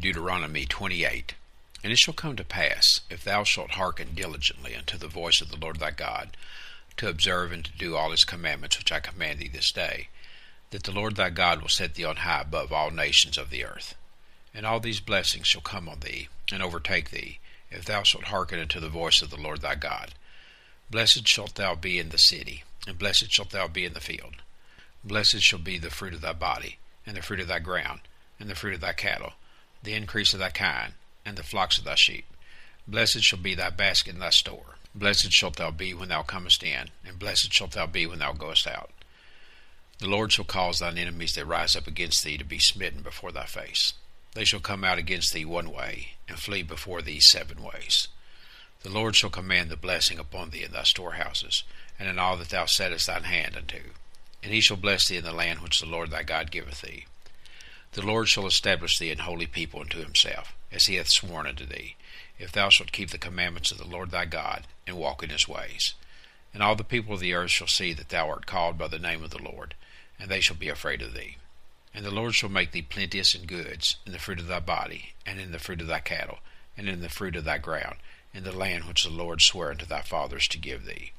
Deuteronomy 28. And it shall come to pass, if thou shalt hearken diligently unto the voice of the Lord thy God, to observe and to do all his commandments which I command thee this day, that the Lord thy God will set thee on high above all nations of the earth. And all these blessings shall come on thee, and overtake thee, if thou shalt hearken unto the voice of the Lord thy God. Blessed shalt thou be in the city, and blessed shalt thou be in the field. Blessed shall be the fruit of thy body, and the fruit of thy ground, and the fruit of thy cattle, the increase of thy kind, and the flocks of thy sheep. Blessed shall be thy basket and thy store. Blessed shalt thou be when thou comest in, and blessed shalt thou be when thou goest out. The Lord shall cause thine enemies that rise up against thee to be smitten before thy face. They shall come out against thee one way, and flee before thee 7 ways. The Lord shall command the blessing upon thee in thy storehouses, and in all that thou settest thine hand unto. And he shall bless thee in the land which the Lord thy God giveth thee. The Lord shall establish thee an holy people unto himself, as he hath sworn unto thee, if thou shalt keep the commandments of the Lord thy God, and walk in his ways. And all the people of the earth shall see that thou art called by the name of the Lord, and they shall be afraid of thee. And the Lord shall make thee plenteous in goods, in the fruit of thy body, and in the fruit of thy cattle, and in the fruit of thy ground, in the land which the Lord sware unto thy fathers to give thee.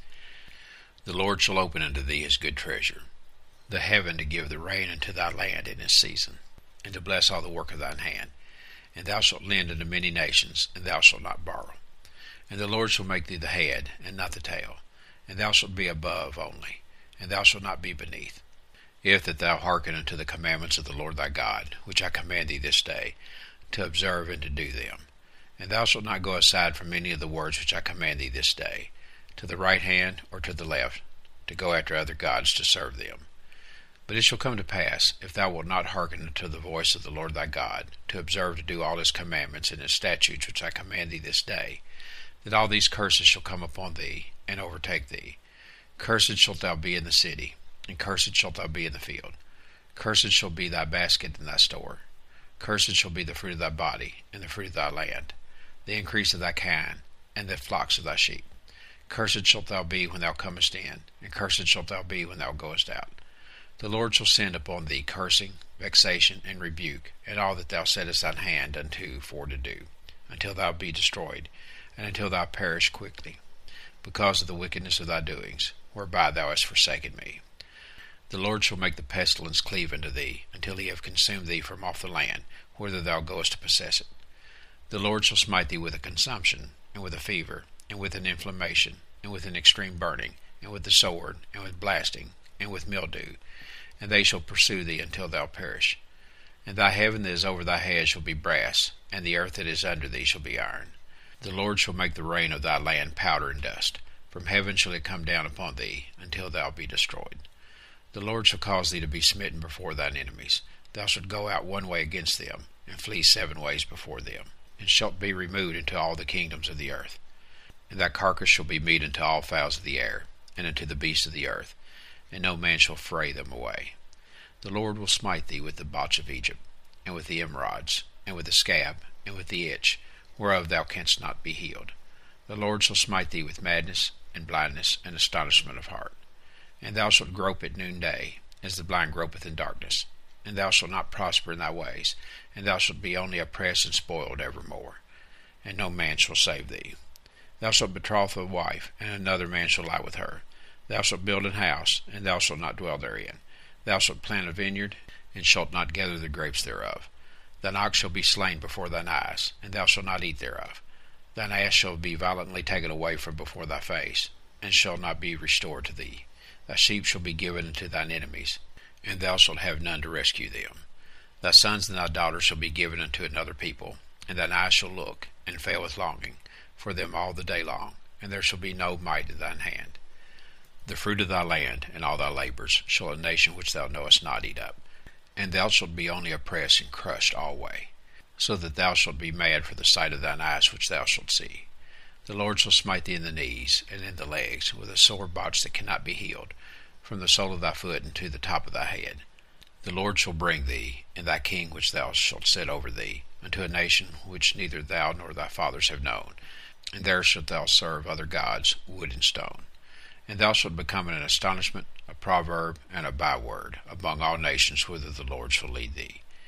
The Lord shall open unto thee his good treasure, the heaven to give the rain unto thy land in its season, and to bless all the work of thine hand. And thou shalt lend unto many nations, and thou shalt not borrow. And the Lord shall make thee the head, and not the tail, and thou shalt be above only, and thou shalt not be beneath. If that thou hearken unto the commandments of the Lord thy God, which I command thee this day, to observe and to do them. And thou shalt not go aside from any of the words which I command thee this day, to the right hand or to the left, to go after other gods to serve them. But it shall come to pass, if thou wilt not hearken unto the voice of the Lord thy God, to observe to do all his commandments and his statutes which I command thee this day, that all these curses shall come upon thee, and overtake thee. Cursed shalt thou be in the city, and cursed shalt thou be in the field. Cursed shall be thy basket and thy store. Cursed shall be the fruit of thy body, and the fruit of thy land, the increase of thy kind, and the flocks of thy sheep. Cursed shalt thou be when thou comest in, and cursed shalt thou be when thou goest out. The Lord shall send upon thee cursing, vexation, and rebuke, and all that thou settest thine hand unto for to do, until thou be destroyed, and until thou perish quickly, because of the wickedness of thy doings, whereby thou hast forsaken me. The Lord shall make the pestilence cleave unto thee, until he have consumed thee from off the land, whither thou goest to possess it. The Lord shall smite thee with a consumption, and with a fever, and with an inflammation, and with an extreme burning, and with the sword, and with blasting, and with mildew, and they shall pursue thee until thou perish. And thy heaven that is over thy head shall be brass, and the earth that is under thee shall be iron. The Lord shall make the rain of thy land powder and dust. From heaven shall it come down upon thee, until thou be destroyed. The Lord shall cause thee to be smitten before thine enemies. Thou shalt go out one way against them, and flee 7 ways before them, and shalt be removed into all the kingdoms of the earth. And thy carcass shall be meat unto all fowls of the air, and unto the beasts of the earth, and no man shall fray them away. The Lord will smite thee with the botch of Egypt, and with the emerods, and with the scab, and with the itch, whereof thou canst not be healed. The Lord shall smite thee with madness, and blindness, and astonishment of heart. And thou shalt grope at noonday, as the blind gropeth in darkness. And thou shalt not prosper in thy ways, and thou shalt be only oppressed and spoiled evermore, and no man shall save thee. Thou shalt betroth a wife, and another man shall lie with her. Thou shalt build an house, and thou shalt not dwell therein. Thou shalt plant a vineyard, and shalt not gather the grapes thereof. Thine ox shall be slain before thine eyes, and thou shalt not eat thereof. Thine ass shall be violently taken away from before thy face, and shall not be restored to thee. Thy sheep shall be given unto thine enemies, and thou shalt have none to rescue them. Thy sons and thy daughters shall be given unto another people, and thine eyes shall look, and fail with longing, for them all the day long, and there shall be no might in thine hand. The fruit of thy land, and all thy labors, shall a nation which thou knowest not eat up. And thou shalt be only oppressed and crushed alway, so that thou shalt be mad for the sight of thine eyes which thou shalt see. The Lord shall smite thee in the knees, and in the legs, with a sore botch that cannot be healed, from the sole of thy foot unto the top of thy head. The Lord shall bring thee, and thy king which thou shalt set over thee, unto a nation which neither thou nor thy fathers have known, and there shalt thou serve other gods, wood and stone. And thou shalt become an astonishment, a proverb, and a byword, among all nations whither the Lord shall lead thee.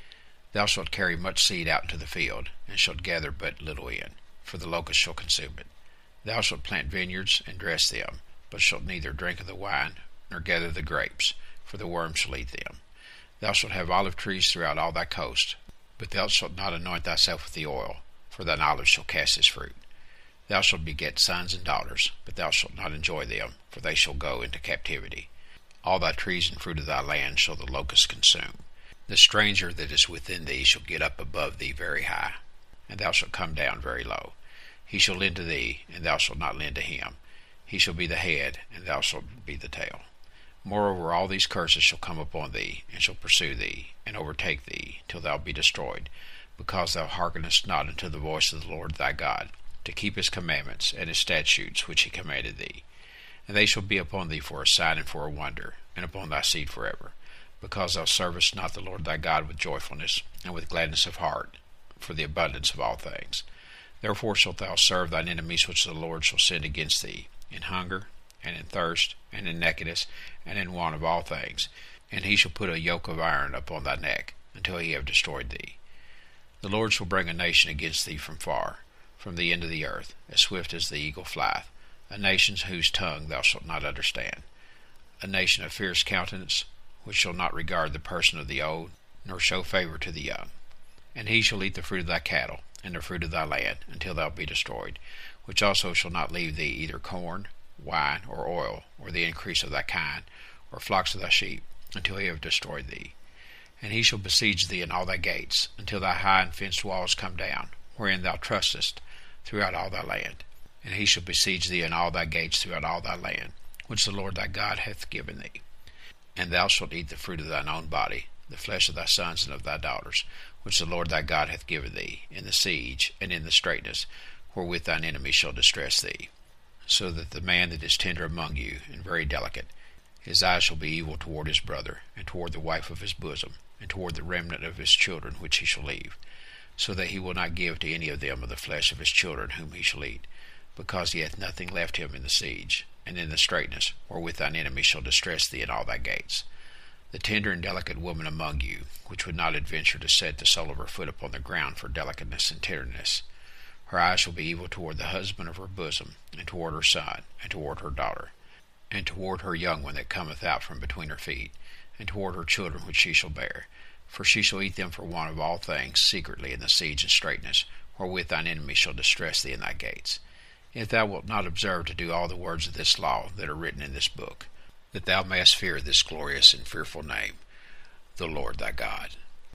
Thou shalt carry much seed out into the field, and shalt gather but little in, for the locust shall consume it. Thou shalt plant vineyards, and dress them, but shalt neither drink of the wine, nor gather the grapes, for the worm shall eat them. Thou shalt have olive trees throughout all thy coast, but thou shalt not anoint thyself with the oil, for thine olives shall cast his fruit. Thou shalt beget sons and daughters, but thou shalt not enjoy them, for they shall go into captivity. All thy trees and fruit of thy land shall the locust consume. The stranger that is within thee shall get up above thee very high, and thou shalt come down very low. He shall lend to thee, and thou shalt not lend to him. He shall be the head, and thou shalt be the tail. Moreover, all these curses shall come upon thee, and shall pursue thee, and overtake thee, till thou be destroyed, because thou hearkenest not unto the voice of the Lord thy God, to keep his commandments and his statutes which he commanded thee. And they shall be upon thee for a sign and for a wonder, and upon thy seed forever, because thou servest not the Lord thy God with joyfulness, and with gladness of heart, for the abundance of all things. Therefore shalt thou serve thine enemies which the Lord shall send against thee, in hunger, and in thirst, and in nakedness, and in want of all things. And he shall put a yoke of iron upon thy neck, until he have destroyed thee. The Lord shall bring a nation against thee from far, from the end of the earth, as swift as the eagle flieth, a nation whose tongue thou shalt not understand, a nation of fierce countenance, which shall not regard the person of the old, nor show favor to the young. And he shall eat the fruit of thy cattle, and the fruit of thy land, until thou be destroyed, which also shall not leave thee either corn, wine, or oil, or the increase of thy kind, or flocks of thy sheep, until he have destroyed thee. And he shall besiege thee in all thy gates, until thy high and fenced walls come down, wherein thou trustest, throughout all thy land. And he shall besiege thee in all thy gates throughout all thy land, which the Lord thy God hath given thee. And thou shalt eat the fruit of thine own body, the flesh of thy sons and of thy daughters, which the Lord thy God hath given thee, in the siege and in the straitness, wherewith thine enemy shall distress thee. So that the man that is tender among you, and very delicate, his eyes shall be evil toward his brother, and toward the wife of his bosom, and toward the remnant of his children which he shall leave, so that he will not give to any of them of the flesh of his children whom he shall eat, because he hath nothing left him in the siege, and in the straitness, wherewith thine enemy shall distress thee in all thy gates. The tender and delicate woman among you, which would not adventure to set the sole of her foot upon the ground for delicateness and tenderness, her eyes shall be evil toward the husband of her bosom, and toward her son, and toward her daughter, and toward her young one that cometh out from between her feet, and toward her children which she shall bear. For she shall eat them for want of all things secretly in the siege and straitness, wherewith thine enemy shall distress thee in thy gates. If thou wilt not observe to do all the words of this law that are written in this book, that thou mayest fear this glorious and fearful name, the Lord thy God.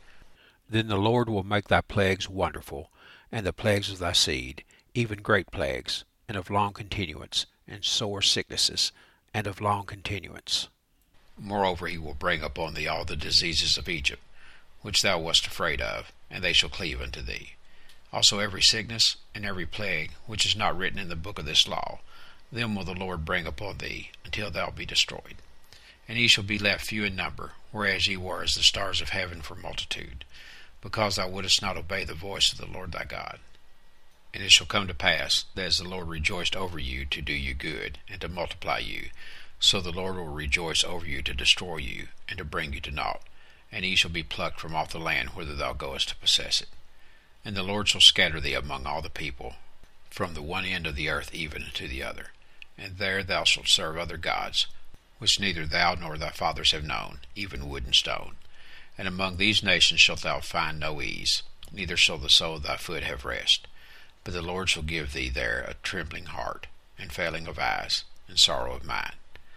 Then the Lord will make thy plagues wonderful, and the plagues of thy seed, even great plagues, and of long continuance, and sore sicknesses, and of long continuance. Moreover, he will bring upon thee all the diseases of Egypt, which thou wast afraid of, and they shall cleave unto thee. Also every sickness and every plague, which is not written in the book of this law, them will the Lord bring upon thee, until thou be destroyed. And ye shall be left few in number, whereas ye were as the stars of heaven for multitude, because thou wouldest not obey the voice of the Lord thy God. And it shall come to pass, that as the Lord rejoiced over you to do you good, and to multiply you, so the Lord will rejoice over you to destroy you, and to bring you to naught, and ye shall be plucked from off the land whither thou goest to possess it. And the Lord shall scatter thee among all the people, from the one end of the earth even to the other. And there thou shalt serve other gods, which neither thou nor thy fathers have known, even wood and stone. And among these nations shalt thou find no ease, neither shall the sole of thy foot have rest. But the Lord shall give thee there a trembling heart, and failing of eyes, and sorrow of mind.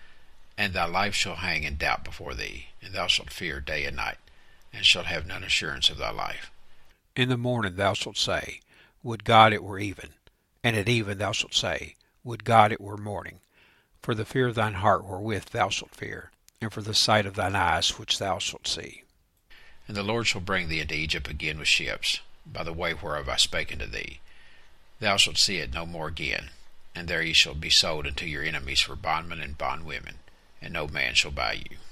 And thy life shall hang in doubt before thee, and thou shalt fear day and night, and shalt have none assurance of thy life. In the morning thou shalt say, Would God it were even. And at even thou shalt say, Would God it were morning. For the fear of thine heart wherewith thou shalt fear, and for the sight of thine eyes which thou shalt see. And the Lord shall bring thee into Egypt again with ships, by the way whereof I spake unto thee. Thou shalt see it no more again, and there ye shall be sold unto your enemies for bondmen and bondwomen, and no man shall buy you.